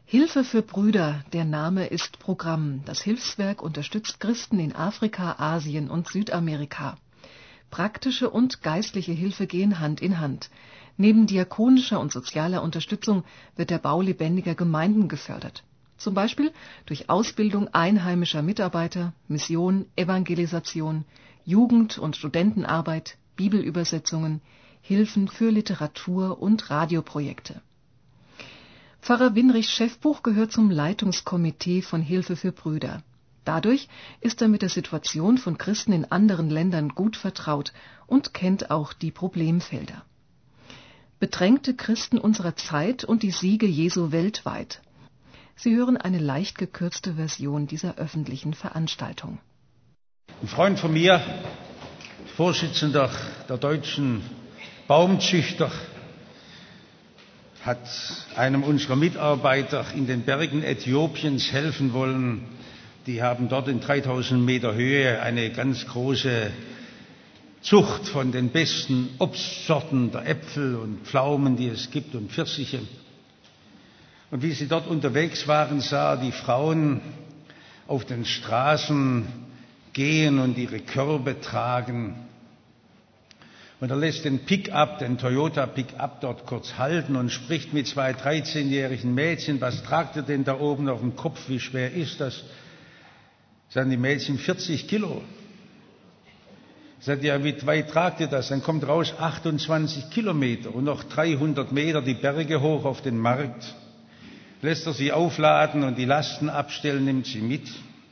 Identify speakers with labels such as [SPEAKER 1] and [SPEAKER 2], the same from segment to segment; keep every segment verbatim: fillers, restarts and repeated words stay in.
[SPEAKER 1] Hilfe für Brüder, der Name ist Programm. Das Hilfswerk unterstützt Christen in Afrika, Asien und Südamerika. Praktische und geistliche Hilfe gehen Hand in Hand. Neben diakonischer und sozialer Unterstützung wird der Bau lebendiger Gemeinden gefördert. Zum Beispiel durch Ausbildung einheimischer Mitarbeiter, Mission, Evangelisation, Jugend- und Studentenarbeit, Bibelübersetzungen, Hilfen für Literatur und Radioprojekte. Pfarrer Winrichs Schäffbuch gehört zum Leitungskomitee von Hilfe für Brüder. Dadurch ist er mit der Situation von Christen in anderen Ländern gut vertraut und kennt auch die Problemfelder. Bedrängte Christen unserer Zeit und die Siege Jesu weltweit. Sie hören eine leicht gekürzte Version dieser öffentlichen Veranstaltung.
[SPEAKER 2] Ein Freund von mir, Vorsitzender der deutschen Baumzüchter, hat einem unserer Mitarbeiter in den Bergen Äthiopiens helfen wollen. Die haben dort in dreitausend Meter Höhe eine ganz große Zucht von den besten Obstsorten der Äpfel und Pflaumen, die es gibt, und Pfirsiche. Und wie sie dort unterwegs waren, sah er die Frauen auf den Straßen gehen und ihre Körbe tragen. Und er lässt den Pick-up, den Toyota Pick-up dort kurz halten und spricht mit zwei dreizehnjährigen Mädchen. Was tragt ihr denn da oben auf dem Kopf? Wie schwer ist das? Sagen die Mädchen, vierzig Kilo. Sagt er, ja, wie weit tragt ihr das? Dann kommt raus, achtundzwanzig Kilometer und noch dreihundert Meter die Berge hoch auf den Markt. Lässt er sie aufladen und die Lasten abstellen, nimmt sie mit.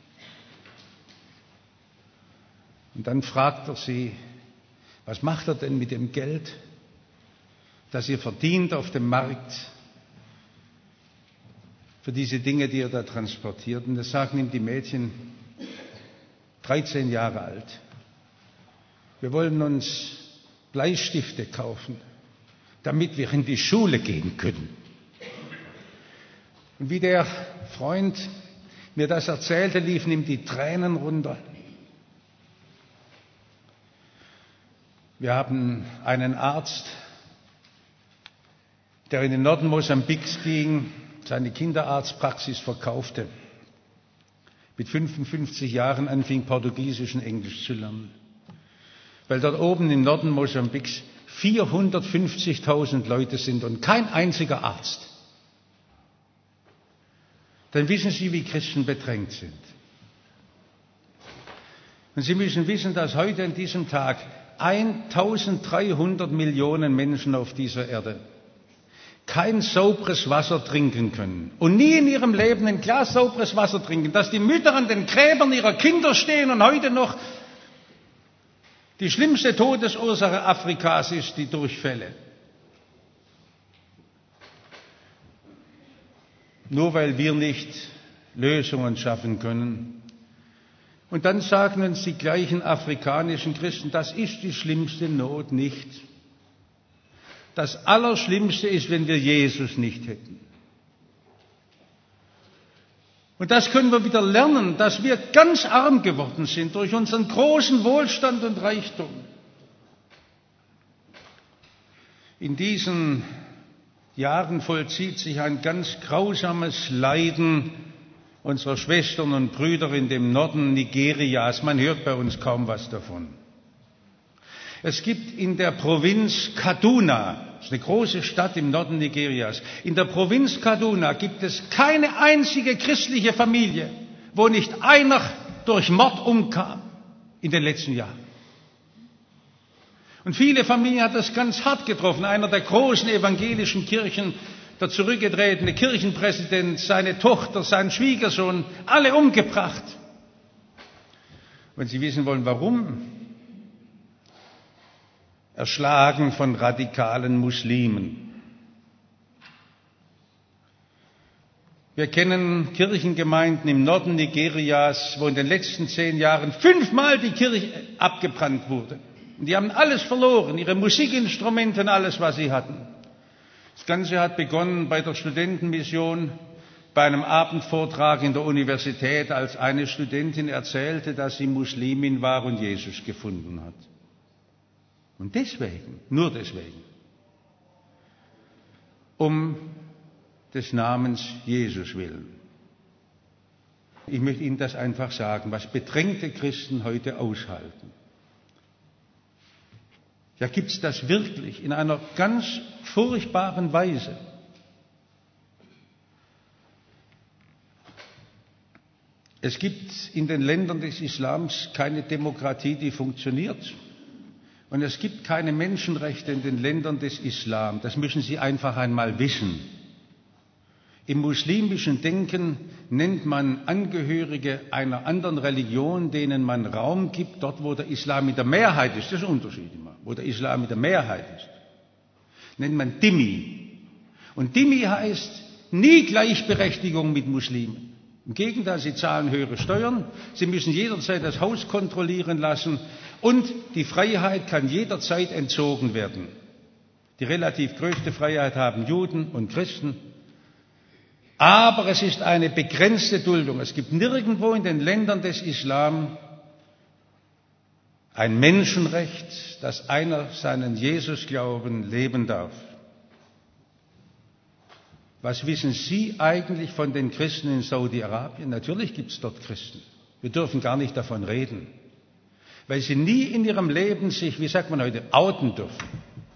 [SPEAKER 2] Und dann fragt er sie, was macht er denn mit dem Geld, das ihr verdient auf dem Markt für diese Dinge, die er da transportiert? Und das sagen ihm die Mädchen, dreizehn Jahre alt. Wir wollen uns Bleistifte kaufen, damit wir in die Schule gehen können. Und wie der Freund mir das erzählte, liefen ihm die Tränen runter. Wir haben einen Arzt, der in den Norden Mosambiks ging, seine Kinderarztpraxis verkaufte, mit fünfundfünfzig Jahren anfing, Portugiesisch und Englisch zu lernen. Weil dort oben im Norden Mosambiks vierhundertfünfzigtausend Leute sind und kein einziger Arzt. Dann wissen Sie, wie Christen bedrängt sind. Und Sie müssen wissen, dass heute an diesem Tag eintausenddreihundert Millionen Menschen auf dieser Erde kein sauberes Wasser trinken können und nie in ihrem Leben ein Glas sauberes Wasser trinken, dass die Mütter an den Gräbern ihrer Kinder stehen und heute noch die schlimmste Todesursache Afrikas ist die Durchfälle. Nur weil wir nicht Lösungen schaffen können. Und dann sagen uns die gleichen afrikanischen Christen, das ist die schlimmste Not nicht. Das Allerschlimmste ist, wenn wir Jesus nicht hätten. Und das können wir wieder lernen, dass wir ganz arm geworden sind durch unseren großen Wohlstand und Reichtum. In diesen Jahren vollzieht sich ein ganz grausames Leiden unserer Schwestern und Brüder in dem Norden Nigerias. Man hört bei uns kaum was davon. Es gibt in der Provinz Kaduna, das ist eine große Stadt im Norden Nigerias, in der Provinz Kaduna gibt es keine einzige christliche Familie, wo nicht einer durch Mord umkam in den letzten Jahren. Und viele Familien hat das ganz hart getroffen. Einer der großen evangelischen Kirchen, der zurückgetretene Kirchenpräsident, seine Tochter, sein Schwiegersohn, alle umgebracht. Wenn Sie wissen wollen, warum? Erschlagen von radikalen Muslimen. Wir kennen Kirchengemeinden im Norden Nigerias, wo in den letzten zehn Jahren fünfmal die Kirche abgebrannt wurde. Und die haben alles verloren, ihre Musikinstrumente und alles, was sie hatten. Das Ganze hat begonnen bei der Studentenmission, bei einem Abendvortrag in der Universität, als eine Studentin erzählte, dass sie Muslimin war und Jesus gefunden hat. Und deswegen, nur deswegen, um des Namens Jesus willen. Ich möchte Ihnen das einfach sagen, was bedrängte Christen heute aushalten. Ja, gibt es das wirklich in einer ganz furchtbaren Weise? Es gibt in den Ländern des Islams keine Demokratie, die funktioniert. Und es gibt keine Menschenrechte in den Ländern des Islam. Das müssen Sie einfach einmal wissen. Im muslimischen Denken nennt man Angehörige einer anderen Religion, denen man Raum gibt, dort wo der Islam in der Mehrheit ist, das ist ein Unterschied immer, wo der Islam in der Mehrheit ist, nennt man Dhimmi. Und Dhimmi heißt nie Gleichberechtigung mit Muslimen. Im Gegenteil, sie zahlen höhere Steuern, sie müssen jederzeit das Haus kontrollieren lassen und die Freiheit kann jederzeit entzogen werden. Die relativ größte Freiheit haben Juden und Christen. Aber es ist eine begrenzte Duldung. Es gibt nirgendwo in den Ländern des Islam ein Menschenrecht, dass einer seinen Jesusglauben leben darf. Was wissen Sie eigentlich von den Christen in Saudi-Arabien? Natürlich gibt es dort Christen. Wir dürfen gar nicht davon reden, weil sie nie in ihrem Leben sich, wie sagt man heute, outen dürfen.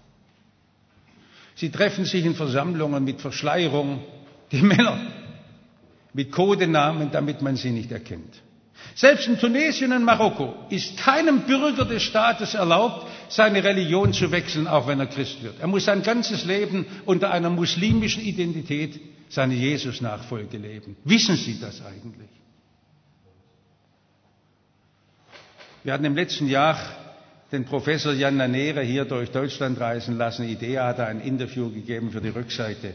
[SPEAKER 2] Sie treffen sich in Versammlungen mit Verschleierung, die Männer mit Codenamen, damit man sie nicht erkennt. Selbst in Tunesien und Marokko ist keinem Bürger des Staates erlaubt, seine Religion zu wechseln, auch wenn er Christ wird. Er muss sein ganzes Leben unter einer muslimischen Identität seine Jesus-Nachfolge leben. Wissen Sie das eigentlich? Wir hatten im letzten Jahr den Professor Jan Nanere hier durch Deutschland reisen lassen. IDEA hat ein Interview gegeben für die Rückseite.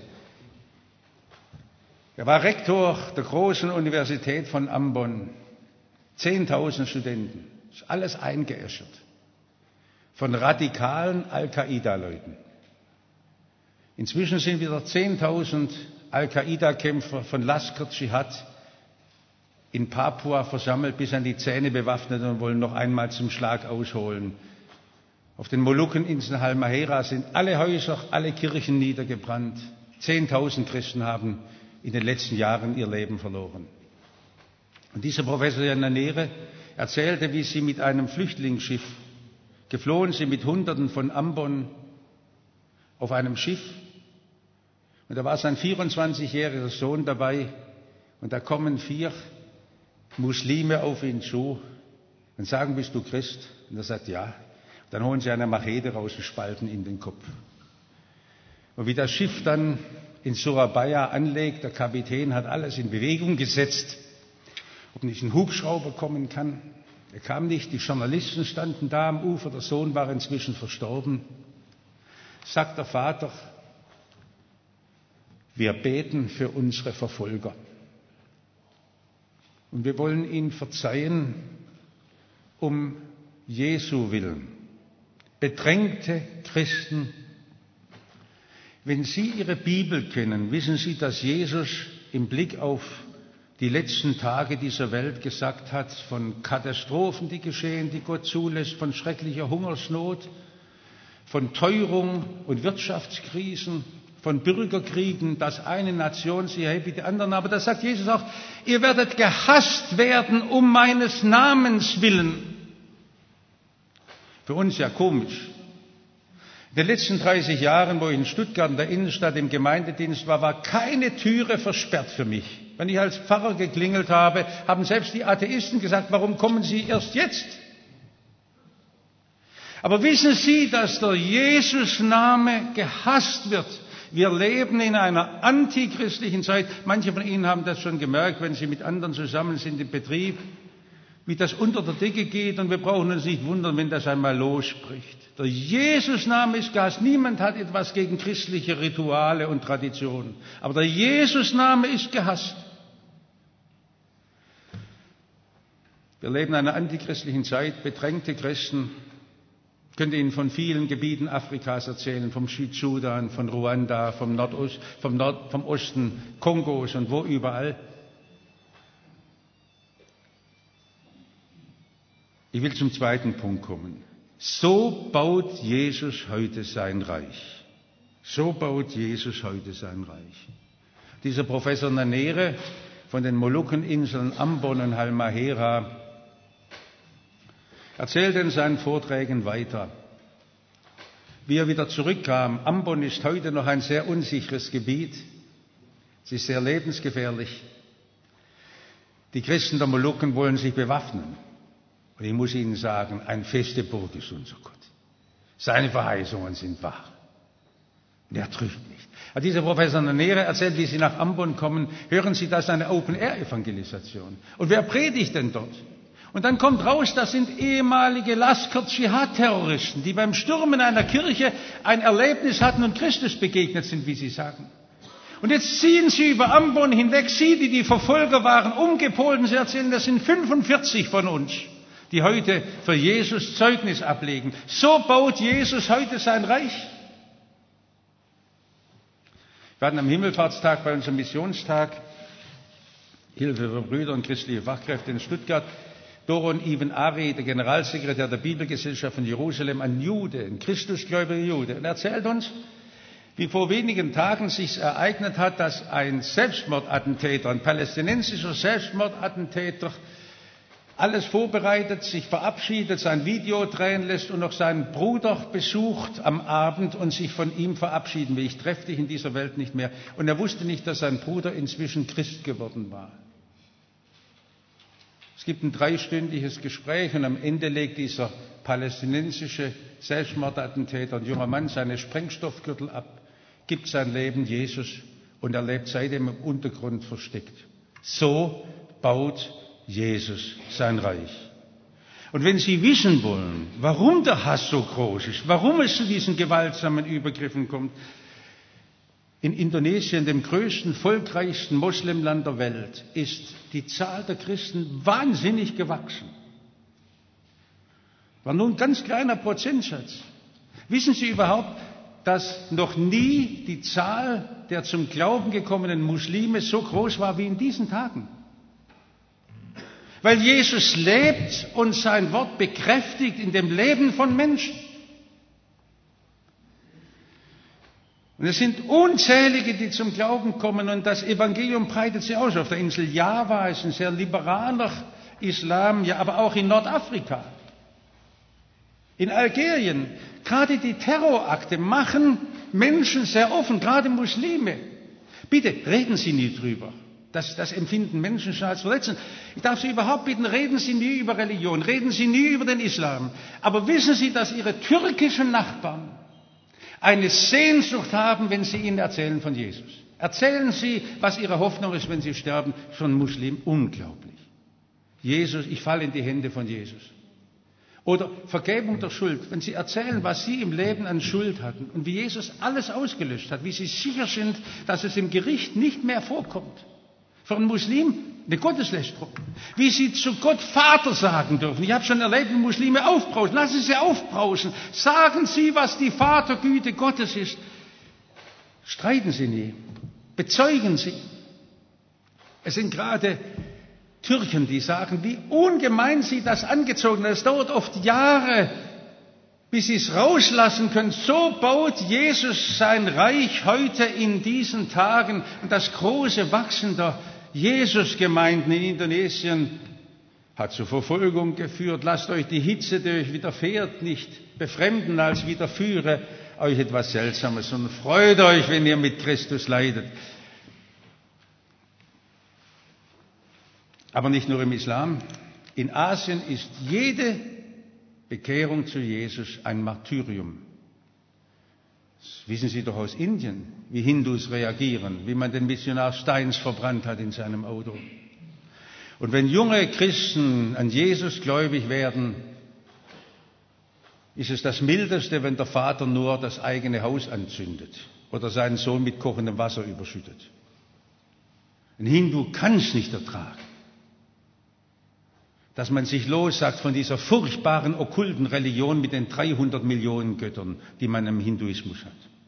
[SPEAKER 2] Er war Rektor der großen Universität von Ambon. Zehntausend Studenten. Das ist alles eingeäschert. Von radikalen Al-Qaida-Leuten. Inzwischen sind wieder zehntausend Al-Qaida-Kämpfer von Laskar Dschihad in Papua versammelt, bis an die Zähne bewaffnet und wollen noch einmal zum Schlag ausholen. Auf den Molukkeninseln Halmahera sind alle Häuser, alle Kirchen niedergebrannt. Zehntausend Christen haben in den letzten Jahren ihr Leben verloren. Und dieser Professor Jan Nanere erzählte, wie sie mit einem Flüchtlingsschiff geflohen sind, mit Hunderten von Ambon auf einem Schiff. Und da war sein vierundzwanzigjähriger Sohn dabei. Und da kommen vier Muslime auf ihn zu und sagen, bist du Christ? Und er sagt, ja. Dann holen sie eine Machete raus und spalten ihm den Kopf. Und wie das Schiff dann in Surabaya anlegt, der Kapitän hat alles in Bewegung gesetzt, ob nicht ein Hubschrauber kommen kann. Er kam nicht, die Journalisten standen da am Ufer, der Sohn war inzwischen verstorben. Sagt der Vater, wir beten für unsere Verfolger. Und wir wollen ihnen verzeihen, um Jesu willen. Bedrängte Christen, wenn Sie Ihre Bibel kennen, wissen Sie, dass Jesus im Blick auf die letzten Tage dieser Welt gesagt hat, von Katastrophen, die geschehen, die Gott zulässt, von schrecklicher Hungersnot, von Teuerung und Wirtschaftskrisen, von Bürgerkriegen, dass eine Nation sie erhebt wie die anderen. Aber da sagt Jesus auch, ihr werdet gehasst werden um meines Namens willen. Für uns ja komisch. In den letzten dreißig Jahren, wo ich in Stuttgart in der Innenstadt im Gemeindedienst war, war keine Türe versperrt für mich. Wenn ich als Pfarrer geklingelt habe, haben selbst die Atheisten gesagt, warum kommen Sie erst jetzt? Aber wissen Sie, dass der Jesus-Name gehasst wird? Wir leben in einer antichristlichen Zeit. Manche von Ihnen haben das schon gemerkt, wenn Sie mit anderen zusammen sind im Betrieb, wie das unter der Decke geht, und wir brauchen uns nicht wundern, wenn das einmal losbricht. Der Jesus-Name ist gehasst. Niemand hat etwas gegen christliche Rituale und Traditionen. Aber der Jesus-Name ist gehasst. Wir leben in einer antichristlichen Zeit. Bedrängte Christen. Ich könnte Ihnen von vielen Gebieten Afrikas erzählen, vom Südsudan, von Ruanda, vom, Nordost, vom, Nord, vom Osten Kongos und wo überall. Ich will zum zweiten Punkt kommen. So baut Jesus heute sein Reich. So baut Jesus heute sein Reich. Dieser Professor Nanere von den Molukkeninseln Ambon und Halmahera erzählte in seinen Vorträgen weiter, wie er wieder zurückkam. Ambon ist heute noch ein sehr unsicheres Gebiet. Es ist sehr lebensgefährlich. Die Christen der Molukken wollen sich bewaffnen. Und ich muss Ihnen sagen, ein feste Burg ist unser Gott. Seine Verheißungen sind wahr. Und er trügt nicht. Also dieser Professor Nanere erzählt, wie Sie nach Ambon kommen, hören Sie, das ist eine Open-Air-Evangelisation. Und wer predigt denn dort? Und dann kommt raus, das sind ehemalige Lasker-Dschihad-Terroristen, die beim Stürmen einer Kirche ein Erlebnis hatten und Christus begegnet sind, wie sie sagen. Und jetzt ziehen sie über Ambon hinweg, sie, die die Verfolger waren, umgepolt, und sie erzählen, das sind fünfundvierzig von uns, die heute für Jesus Zeugnis ablegen. So baut Jesus heute sein Reich. Wir hatten am Himmelfahrtstag bei unserem Missionstag Hilfe für Brüder und christliche Fachkräfte in Stuttgart Doron Even Ari, der Generalsekretär der Bibelgesellschaft von Jerusalem, ein Jude, ein christusgläubiger Jude, und erzählt uns, wie vor wenigen Tagen sich ereignet hat, dass ein Selbstmordattentäter, ein palästinensischer Selbstmordattentäter, alles vorbereitet, sich verabschiedet, sein Video drehen lässt und noch seinen Bruder besucht am Abend und sich von ihm verabschieden will. Ich treffe dich in dieser Welt nicht mehr. Und er wusste nicht, dass sein Bruder inzwischen Christ geworden war. Es gibt ein dreistündiges Gespräch und am Ende legt dieser palästinensische Selbstmordattentäter, ein junger Mann, seine Sprengstoffgürtel ab, gibt sein Leben Jesus und er lebt seitdem im Untergrund versteckt. So baut Jesus sein Reich. Und wenn Sie wissen wollen, warum der Hass so groß ist, warum es zu diesen gewaltsamen Übergriffen kommt, in Indonesien, dem größten, volkreichsten Moslemland der Welt, ist die Zahl der Christen wahnsinnig gewachsen. War nur ein ganz kleiner Prozentsatz. Wissen Sie überhaupt, dass noch nie die Zahl der zum Glauben gekommenen Muslime so groß war wie in diesen Tagen? Weil Jesus lebt und sein Wort bekräftigt in dem Leben von Menschen. Und es sind unzählige, die zum Glauben kommen und das Evangelium breitet sich aus. Auf der Insel Java ist ein sehr liberaler Islam, ja, aber auch in Nordafrika, in Algerien. Gerade die Terrorakte machen Menschen sehr offen, gerade Muslime. Bitte reden Sie nie drüber. Das, das empfinden Menschen schon als verletzend. Ich darf Sie überhaupt bitten, reden Sie nie über Religion, reden Sie nie über den Islam. Aber wissen Sie, dass Ihre türkischen Nachbarn eine Sehnsucht haben, wenn Sie ihnen erzählen von Jesus. Erzählen Sie, was Ihre Hoffnung ist, wenn Sie sterben, von Muslim. Unglaublich. Jesus, ich falle in die Hände von Jesus. Oder Vergebung der Schuld. Wenn Sie erzählen, was Sie im Leben an Schuld hatten und wie Jesus alles ausgelöscht hat, wie Sie sicher sind, dass es im Gericht nicht mehr vorkommt. Für einen Muslim eine Gotteslästerung. Wie Sie zu Gott Vater sagen dürfen. Ich habe schon erlebt, wie Muslime aufbrausen. Lassen Sie sie aufbrausen. Sagen Sie, was die Vatergüte Gottes ist. Streiten Sie nie. Bezeugen Sie. Es sind gerade Türken, die sagen, wie ungemein Sie das angezogen haben. Es dauert oft Jahre, bis Sie es rauslassen können. So baut Jesus sein Reich heute in diesen Tagen. Und das große Wachsen der Jesus-Gemeinden in Indonesien hat zur Verfolgung geführt. Lasst euch die Hitze, die euch widerfährt, nicht befremden, als widerführe euch etwas Seltsames, sondern freut euch, wenn ihr mit Christus leidet. Aber nicht nur im Islam. In Asien ist jede Bekehrung zu Jesus ein Martyrium. Das wissen Sie doch aus Indien, wie Hindus reagieren, wie man den Missionar Steins verbrannt hat in seinem Auto. Und wenn junge Christen an Jesus gläubig werden, ist es das Mildeste, wenn der Vater nur das eigene Haus anzündet oder seinen Sohn mit kochendem Wasser überschüttet. Ein Hindu kann es nicht ertragen, dass man sich lossagt von dieser furchtbaren okkulten Religion mit den dreihundert Millionen Göttern, die man im Hinduismus hat.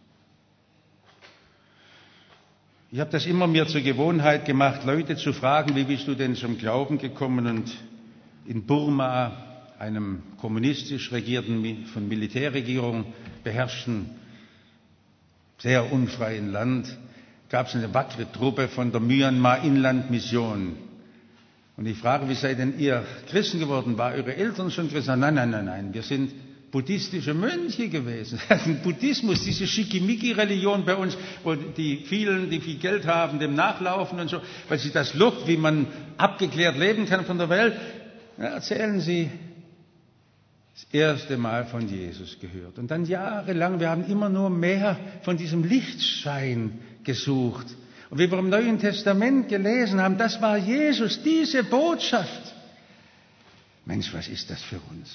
[SPEAKER 2] Ich habe das immer mir zur Gewohnheit gemacht, Leute zu fragen, wie bist du denn zum Glauben gekommen? Und in Burma, einem kommunistisch regierten, von Militärregierung beherrschten, sehr unfreien Land, gab es eine wackere Truppe von der Myanmar-Inland-Mission. Und ich frage, wie seid denn ihr Christen geworden? War eure Eltern schon Christen? Nein, nein, nein, nein, wir sind buddhistische Mönche gewesen. Buddhismus, diese Schickimicki-Religion bei uns, wo die vielen, die viel Geld haben, dem nachlaufen und so, weil sie das lockt, wie man abgeklärt leben kann von der Welt. Ja, erzählen sie das erste Mal von Jesus gehört. Und dann jahrelang, wir haben immer nur mehr von diesem Lichtschein gesucht. Und wie wir im Neuen Testament gelesen haben, das war Jesus, diese Botschaft. Mensch, was ist das für uns?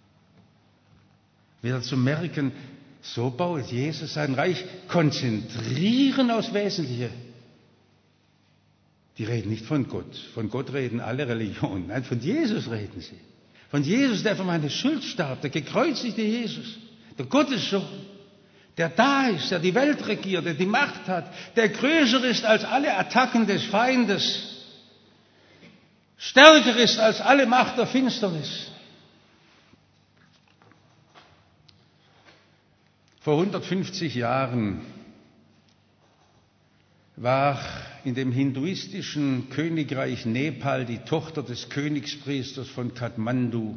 [SPEAKER 2] Wieder zu merken, so baut Jesus sein Reich, konzentrieren aufs Wesentliche. Die reden nicht von Gott. Von Gott reden alle Religionen. Nein, von Jesus reden sie. Von Jesus, der für meine Schuld starb, der gekreuzigte Jesus, der Gottessohn, der da ist, der die Welt regiert, der die Macht hat, der größer ist als alle Attacken des Feindes, stärker ist als alle Macht der Finsternis. Vor hundertfünfzig Jahren war in dem hinduistischen Königreich Nepal die Tochter des Königspriesters von Kathmandu.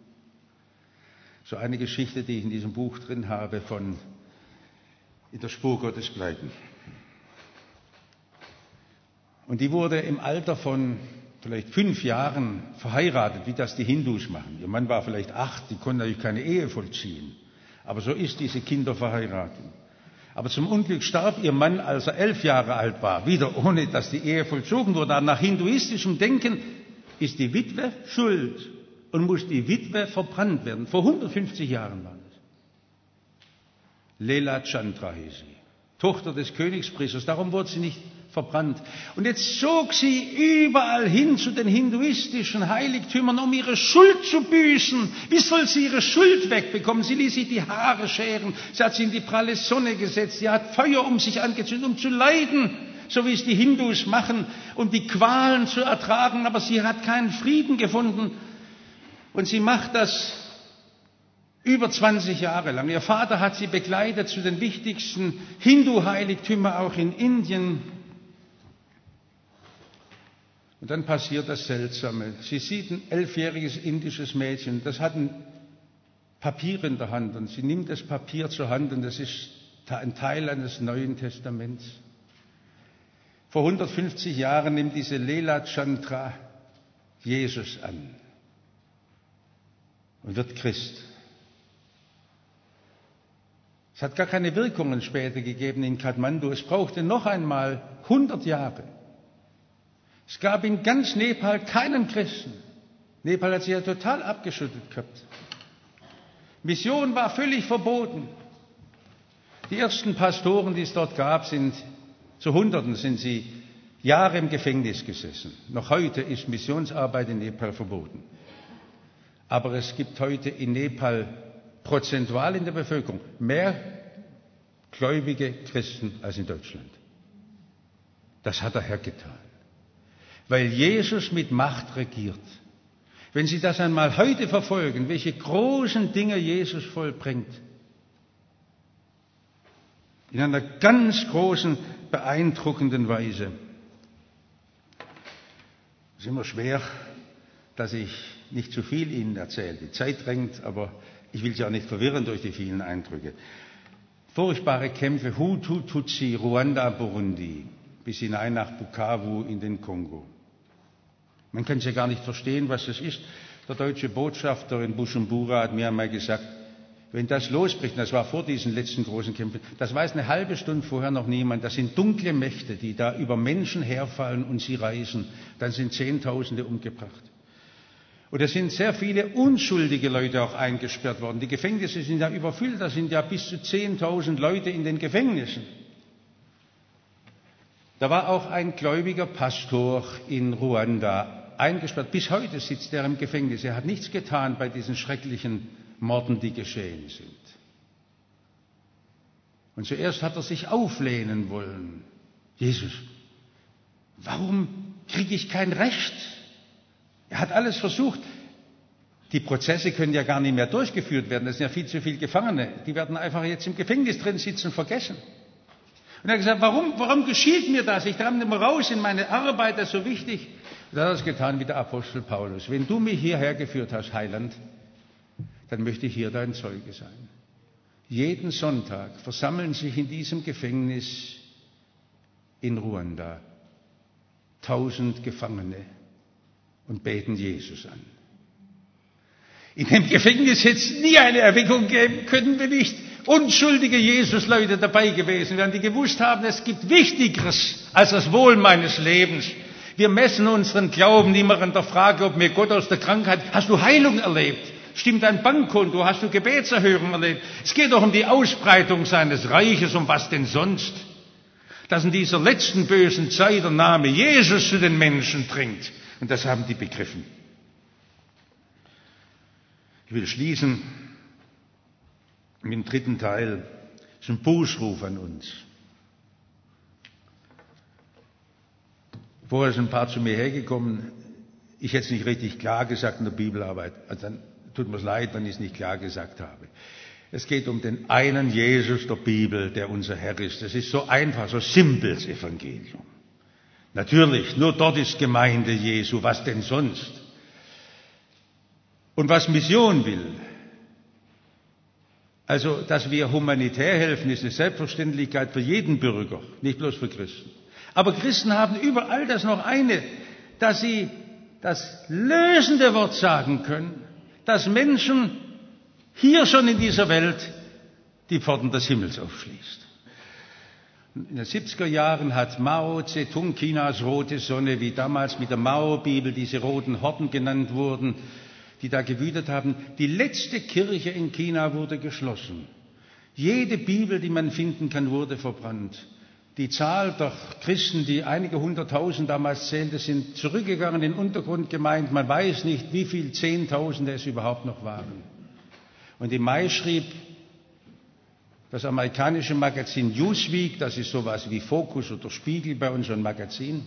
[SPEAKER 2] So eine Geschichte, die ich in diesem Buch drin habe, von In der Spur Gottes bleiben. Und die wurde im Alter von vielleicht fünf Jahren verheiratet, wie das die Hindus machen. Ihr Mann war vielleicht acht, die konnten natürlich keine Ehe vollziehen. Aber so ist diese Kinderverheiratung. Aber zum Unglück starb ihr Mann, als er elf Jahre alt war, wieder ohne, dass die Ehe vollzogen wurde. Nach hinduistischem Denken ist die Witwe schuld und muss die Witwe verbrannt werden. Vor hundertfünfzig Jahren war das. Leela Chandra hieß sie, Tochter des Königspriesters. Darum wurde sie nicht verbrannt. Und jetzt zog sie überall hin zu den hinduistischen Heiligtümern, um ihre Schuld zu büßen. Wie soll sie ihre Schuld wegbekommen? Sie ließ sich die Haare scheren, sie hat sie in die pralle Sonne gesetzt, sie hat Feuer um sich angezündet, um zu leiden, so wie es die Hindus machen, um die Qualen zu ertragen, aber sie hat keinen Frieden gefunden. Und sie macht das über zwanzig Jahre lang. Ihr Vater hat sie begleitet zu den wichtigsten Hindu-Heiligtümern, auch in Indien. Und dann passiert das Seltsame. Sie sieht ein elfjähriges indisches Mädchen, das hat ein Papier in der Hand und sie nimmt das Papier zur Hand und das ist ein Teil eines Neuen Testaments. Vor hundertfünfzig Jahren nimmt diese Leela Chandra Jesus an und wird Christ. Es hat gar keine Wirkungen später gegeben in Kathmandu. Es brauchte noch einmal hundert Jahre. Es gab in ganz Nepal keinen Christen. Nepal hat sich ja total abgeschüttet gehabt. Mission war völlig verboten. Die ersten Pastoren, die es dort gab, sind zu Hunderten sind sie Jahre im Gefängnis gesessen. Noch heute ist Missionsarbeit in Nepal verboten. Aber es gibt heute in Nepal prozentual in der Bevölkerung mehr gläubige Christen als in Deutschland. Das hat der Herr getan. Weil Jesus mit Macht regiert. Wenn Sie das einmal heute verfolgen, welche großen Dinge Jesus vollbringt, in einer ganz großen, beeindruckenden Weise. Es ist immer schwer, dass ich nicht zu viel Ihnen erzähle. Die Zeit drängt, aber ich will Sie auch nicht verwirren durch die vielen Eindrücke. Furchtbare Kämpfe, Hutu, Tutsi, Ruanda, Burundi, bis hinein nach Bukavu in den Kongo. Man kann es ja gar nicht verstehen, was das ist. Der deutsche Botschafter in Bujumbura hat mir einmal gesagt, wenn das losbricht, das war vor diesen letzten großen Kämpfen, das weiß eine halbe Stunde vorher noch niemand, das sind dunkle Mächte, die da über Menschen herfallen und sie reißen, dann sind Zehntausende umgebracht. Und es sind sehr viele unschuldige Leute auch eingesperrt worden. Die Gefängnisse sind ja überfüllt, da sind ja bis zu zehntausend Leute in den Gefängnissen. Da war auch ein gläubiger Pastor in Ruanda eingesperrt. Bis heute sitzt er im Gefängnis. Er hat nichts getan bei diesen schrecklichen Morden, die geschehen sind. Und zuerst hat er sich auflehnen wollen. Jesus, warum kriege ich kein Recht? Er hat alles versucht. Die Prozesse können ja gar nicht mehr durchgeführt werden. Es sind ja viel zu viele Gefangene. Die werden einfach jetzt im Gefängnis drin sitzen, vergessen. Und er hat gesagt, warum, warum geschieht mir das? Ich kam nicht mehr raus in meine Arbeit, das ist so wichtig. Und er hat es getan wie der Apostel Paulus. Wenn du mich hierher geführt hast, Heiland, dann möchte ich hier dein Zeuge sein. Jeden Sonntag versammeln sich in diesem Gefängnis in Ruanda tausend Gefangene und beten Jesus an. In dem Gefängnis hätte es nie eine Erweckung geben können, wenn nicht unschuldige Jesus-Leute dabei gewesen wären, die gewusst haben, es gibt Wichtigeres als das Wohl meines Lebens. Wir messen unseren Glauben immer an der Frage, ob mir Gott aus der Krankheit, hast du Heilung erlebt? Stimmt dein Bankkonto? Hast du Gebetserhörung erlebt? Es geht doch um die Ausbreitung seines Reiches, um was denn sonst? Dass in dieser letzten bösen Zeit der Name Jesus zu den Menschen dringt. Und das haben die begriffen. Ich will schließen mit dem dritten Teil. Das ist ein Bußruf an uns. Vorher sind ein paar zu mir hergekommen. Ich hätte es nicht richtig klar gesagt in der Bibelarbeit. Also dann tut mir es leid, wenn ich es nicht klar gesagt habe. Es geht um den einen Jesus der Bibel, der unser Herr ist. Das ist so einfach, so simpel, das Evangelium. Natürlich, nur dort ist Gemeinde Jesu, was denn sonst? Und was Mission will, also dass wir humanitär helfen, ist eine Selbstverständlichkeit für jeden Bürger, nicht bloß für Christen. Aber Christen haben überall das noch eine, dass sie das lösende Wort sagen können, dass Menschen hier schon in dieser Welt die Pforten des Himmels aufschließt. In den siebziger Jahren hat Mao Zedong, Chinas rote Sonne, wie damals mit der Mao-Bibel diese roten Horden genannt wurden, die da gewütet haben, die letzte Kirche in China wurde geschlossen. Jede Bibel, die man finden kann, wurde verbrannt. Die Zahl der Christen, die einige hunderttausend damals zählte, sind zurückgegangen in den Untergrund gemeint. Man weiß nicht, wie viele Zehntausende es überhaupt noch waren. Und im Mai schrieb das amerikanische Magazin Newsweek, das ist sowas wie Focus oder Spiegel bei unserem Magazin,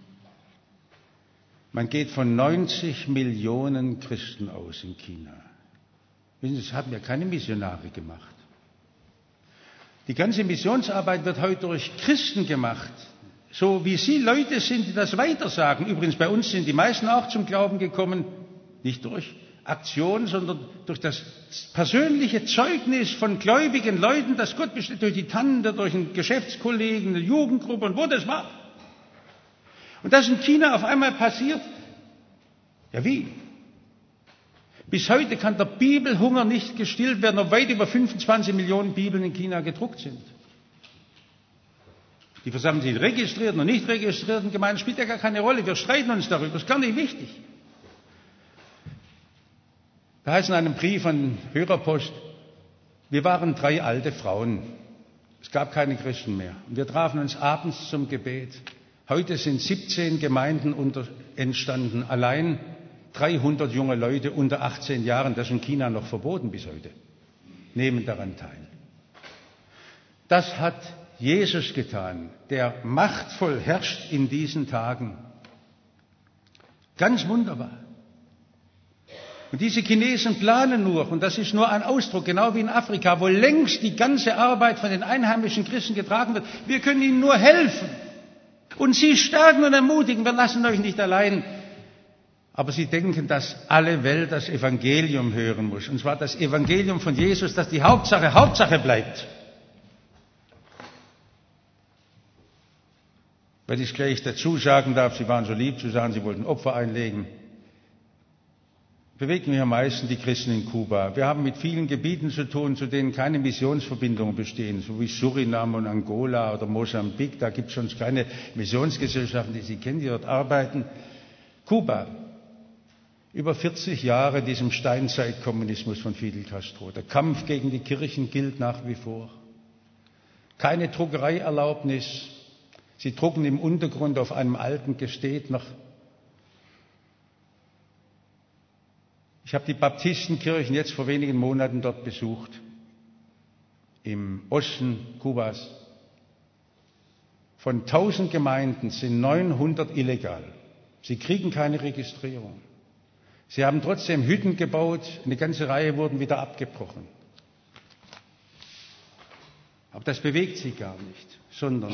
[SPEAKER 2] man geht von neunzig Millionen Christen aus in China. Das haben ja keine Missionare gemacht. Die ganze Missionsarbeit wird heute durch Christen gemacht, so wie Sie Leute sind, die das weitersagen. Übrigens, bei uns sind die meisten auch zum Glauben gekommen, nicht durch Aktion, sondern durch das persönliche Zeugnis von gläubigen Leuten, das Gott besteht, durch die Tante, durch einen Geschäftskollegen, eine Jugendgruppe und wo das war. Und das in China auf einmal passiert. Ja, wie? Bis heute kann der Bibelhunger nicht gestillt werden, obwohl weit über fünfundzwanzig Millionen Bibeln in China gedruckt sind. Die versammeln sich in registrierten und nicht registrierten Gemeinden, spielt ja gar keine Rolle. Wir streiten uns darüber, das ist gar nicht wichtig. Da heißt in einem Brief an Hörerpost, wir waren drei alte Frauen. Es gab keine Christen mehr. Und wir trafen uns abends zum Gebet. Heute sind siebzehn Gemeinden unter, entstanden, allein dreihundert junge Leute unter achtzehn Jahren, das ist in China noch verboten bis heute, nehmen daran teil. Das hat Jesus getan, der machtvoll herrscht in diesen Tagen. Ganz wunderbar. Und diese Chinesen planen nur, und das ist nur ein Ausdruck, genau wie in Afrika, wo längst die ganze Arbeit von den einheimischen Christen getragen wird. Wir können ihnen nur helfen und sie stärken und ermutigen, wir lassen euch nicht allein. Aber sie denken, dass alle Welt das Evangelium hören muss. Und zwar das Evangelium von Jesus, dass die Hauptsache Hauptsache bleibt. Wenn ich gleich dazu sagen darf, Sie waren so lieb zu sagen, Sie wollten Opfer einlegen. Bewegen mich am meisten die Christen in Kuba. Wir haben mit vielen Gebieten zu tun, zu denen keine Missionsverbindungen bestehen, so wie Suriname und Angola oder Mosambik. Da gibt es sonst keine Missionsgesellschaften, die Sie kennen, die dort arbeiten. Kuba. Über vierzig Jahre diesem Steinzeitkommunismus von Fidel Castro. Der Kampf gegen die Kirchen gilt nach wie vor. Keine Druckereierlaubnis. Sie drucken im Untergrund auf einem alten Gestät noch. Ich habe die Baptistenkirchen jetzt vor wenigen Monaten dort besucht, im Osten Kubas. Von tausend Gemeinden sind neunhundert illegal. Sie kriegen keine Registrierung. Sie haben trotzdem Hütten gebaut, eine ganze Reihe wurden wieder abgebrochen. Aber das bewegt sie gar nicht, sondern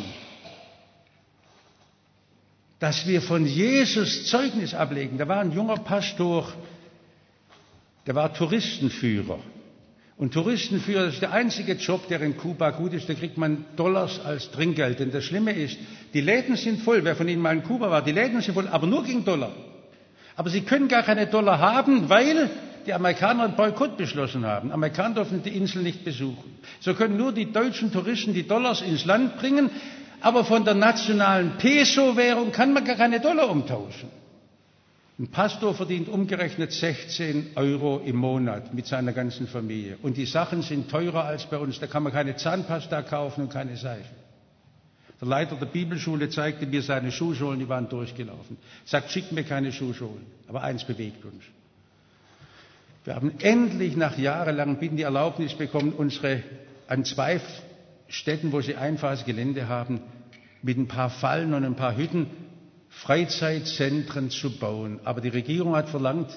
[SPEAKER 2] dass wir von Jesus Zeugnis ablegen. Da war ein junger Pastor, der war Touristenführer. Und Touristenführer ist der einzige Job, der in Kuba gut ist. Da kriegt man Dollars als Trinkgeld. Denn das Schlimme ist, die Läden sind voll. Wer von Ihnen mal in Kuba war, die Läden sind voll, aber nur gegen Dollar. Aber Sie können gar keine Dollar haben, weil die Amerikaner einen Boykott beschlossen haben. Amerikaner dürfen die Insel nicht besuchen. So können nur die deutschen Touristen die Dollars ins Land bringen. Aber von der nationalen Peso-Währung kann man gar keine Dollar umtauschen. Ein Pastor verdient umgerechnet sechzehn Euro im Monat mit seiner ganzen Familie. Und die Sachen sind teurer als bei uns. Da kann man keine Zahnpasta kaufen und keine Seife. Der Leiter der Bibelschule zeigte mir seine Schuhsohlen, die waren durchgelaufen. Sagt, schickt mir keine Schuhsohlen. Aber eins bewegt uns. Wir haben endlich nach jahrelangem Bitten die Erlaubnis bekommen, unsere an zwei Städten, wo sie einfaches Gelände haben, mit ein paar Fallen und ein paar Hütten Freizeitzentren zu bauen. Aber die Regierung hat verlangt,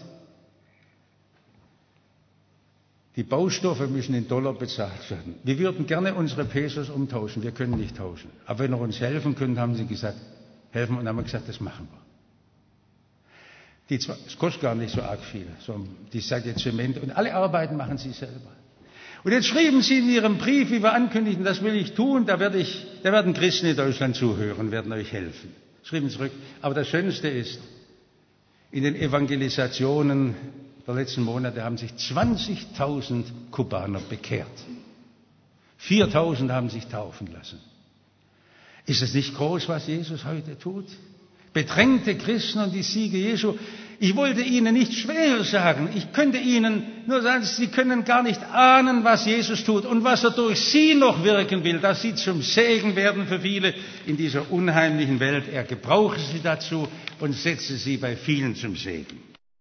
[SPEAKER 2] die Baustoffe müssen in Dollar bezahlt werden. Wir würden gerne unsere Pesos umtauschen, wir können nicht tauschen. Aber wenn ihr uns helfen könnt, haben sie gesagt, helfen. Und dann haben wir gesagt, das machen wir. Die zwar, es kostet gar nicht so arg viel, so die Säcke Zement und alle Arbeiten machen sie selber. Und jetzt schrieben sie in ihrem Brief, wie wir ankündigten, das will ich tun, da, werde ich, da werden Christen in Deutschland zuhören, werden euch helfen. Schrieben zurück. Aber das Schönste ist, in den Evangelisationen der letzten Monate haben sich zwanzigtausend Kubaner bekehrt. viertausend haben sich taufen lassen. Ist es nicht groß, was Jesus heute tut? Bedrängte Christen und die Siege Jesu. Ich wollte Ihnen nicht schwer sagen. Ich könnte Ihnen nur sagen, Sie können gar nicht ahnen, was Jesus tut und was er durch Sie noch wirken will, dass Sie zum Segen werden für viele in dieser unheimlichen Welt. Er gebrauche Sie dazu und setze Sie bei vielen zum Segen.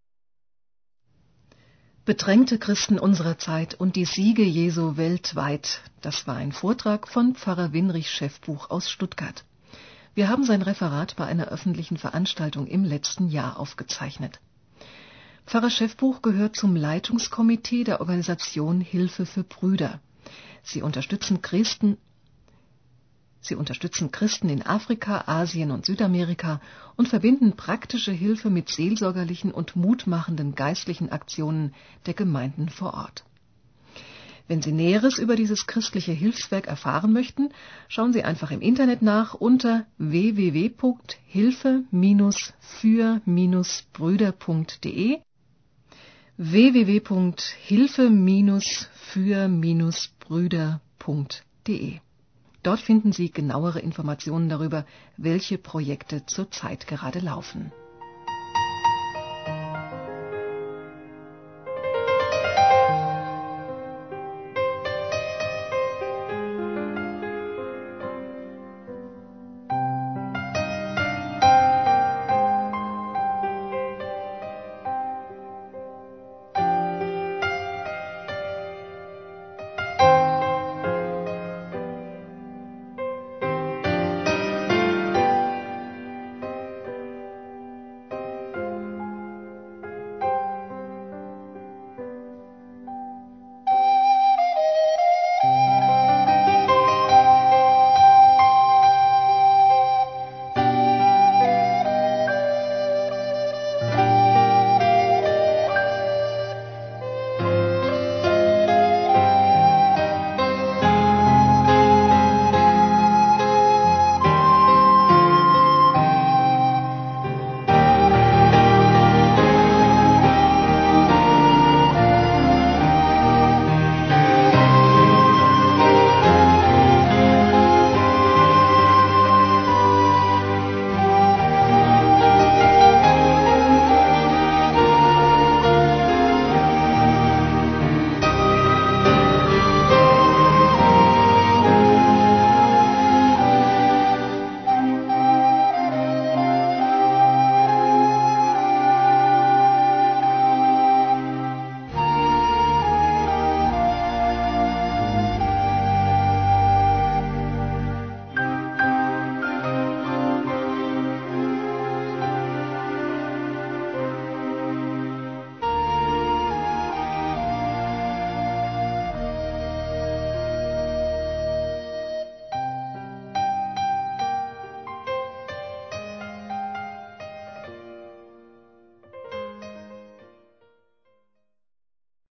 [SPEAKER 1] Bedrängte Christen unserer Zeit und die Siege Jesu weltweit. Das war ein Vortrag von Pfarrer Winrich Schäffbuch aus Stuttgart. Wir haben sein Referat bei einer öffentlichen Veranstaltung im letzten Jahr aufgezeichnet. Pfarrer Schäffbuch gehört zum Leitungskomitee der Organisation Hilfe für Brüder. Sie unterstützen Christen, sie unterstützen Christen in Afrika, Asien und Südamerika und verbinden praktische Hilfe mit seelsorgerlichen und mutmachenden geistlichen Aktionen der Gemeinden vor Ort. Wenn Sie Näheres über dieses christliche Hilfswerk erfahren möchten, schauen Sie einfach im Internet nach unter w w w punkt hilfe für brüder punkt de w w w punkt hilfe für brüder punkt de. Dort finden Sie genauere Informationen darüber, welche Projekte zurzeit gerade laufen.